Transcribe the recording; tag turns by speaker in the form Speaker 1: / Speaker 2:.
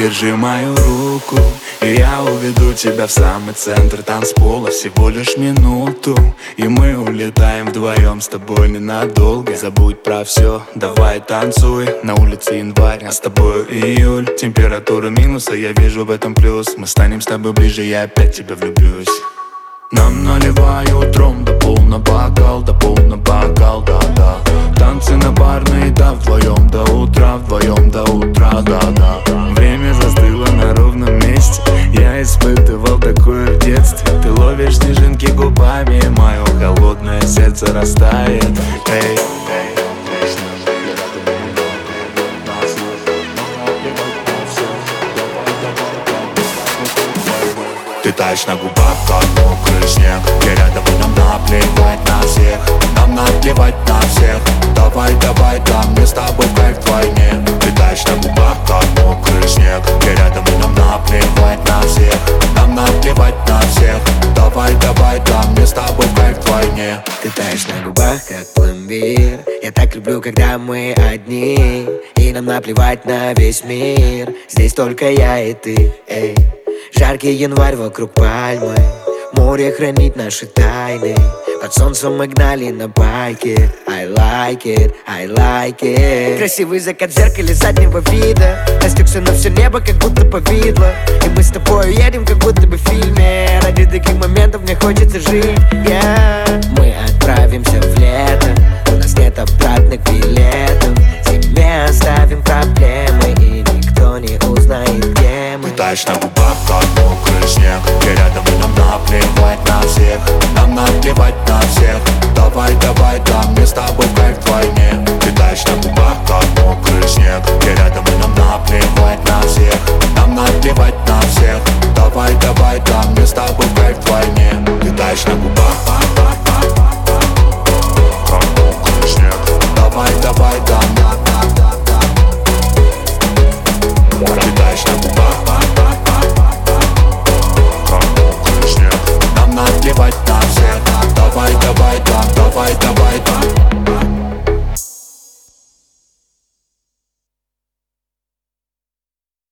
Speaker 1: держи мою руку, и я уведу тебя в самый центр танцпола. Всего лишь минуту, и мы улетаем вдвоем с тобой ненадолго. Забудь про все, давай танцуй. На улице январь, а с тобой июль. Температура минуса, я вижу в этом плюс. Мы станем с тобой ближе, я опять в тебя влюблюсь. Нам наливают ром до полный бокал, да-да. Танцы на барной, да, вдвоем до утра, да-да. Время застыло на ровном месте, я испытывал такое в детстве. Ты ловишь снежинки губами, мое холодное сердце растает. Эй, ты таешь на губах, как мокрый снег. Я рядом, и нам наплевать на всех. Нам наплевать на всех. Давай, там мне с тобой кайф вдвойне. Ты таешь на губах, как мокрый снег. Я рядом, и нам наплевать на всех. Нам наплевать на всех. Давай, там мне с тобой кайф вдвойне.
Speaker 2: Ты таешь на губах, как пломбир. Я так люблю, когда мы одни, и нам наплевать на весь мир. Здесь только я и ты, эй. Жаркий январь вокруг пальмы, море хранит наши тайны. Под солнцем мы гнали на байке. I like it. Красивый закат в зеркале заднего вида. Растекся на все небо, как будто повидло. И мы с тобой едем, как будто бы в фильме. Ради таких моментов мне хочется жить, Мы отправимся в лето, у нас нет обратных билетов. Зиме оставим проблемы, и никто не узнает, где мы.
Speaker 1: Ты таешь на губах, как мокрый снег. Я рядом, и нам наплевать на всех. Нам наплевать на всех. Давай, там мне с тобой кайф вдвойне. Ты таешь на губах, как мокрый снег. Я рядом, и нам наплевать на всех. Нам наплевать на всех. Давай, там мне с тобой кайф вдвойне. Ты таешь на губах, как мокрый снег. Давай, там. Ты таешь на губах, как мокрый снег. Нам наплевать на всех.